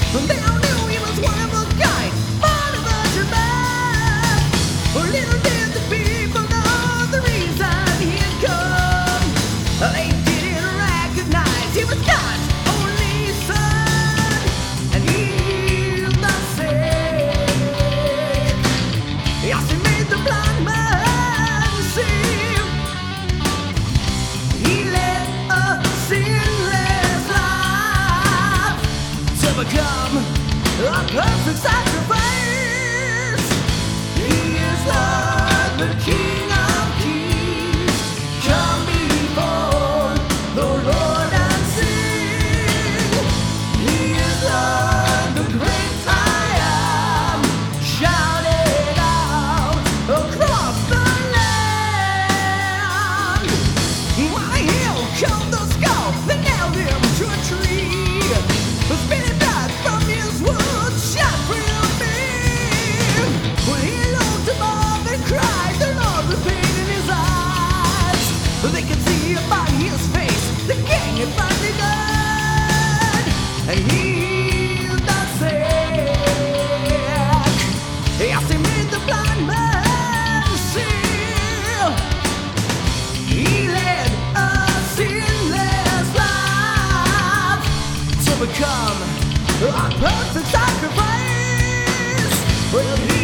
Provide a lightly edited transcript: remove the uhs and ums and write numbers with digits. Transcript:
They all knew he was one of a kind, born a virgin man. Little did the people know the reason he had come. They didn't recognize he was God's only son, and he healed the sick. Yes, he made the blind man see. He led a sinless life to become a perfect sacrifice. He is Lord, the King of Kings. Come before the Lord and sing. He is Lord, the great I am. Shout it out across the land. Why he'll kill the skull, they nailed him to a tree. The spitting blood from his wounds shot through me. When he looked above and cried, the Lord with pain in his eyes. They could see by his face the King had finally died, and he healed the sick. Yes, he made the blind man see. He led a sinless life to become a perfect sacrifice. Well, he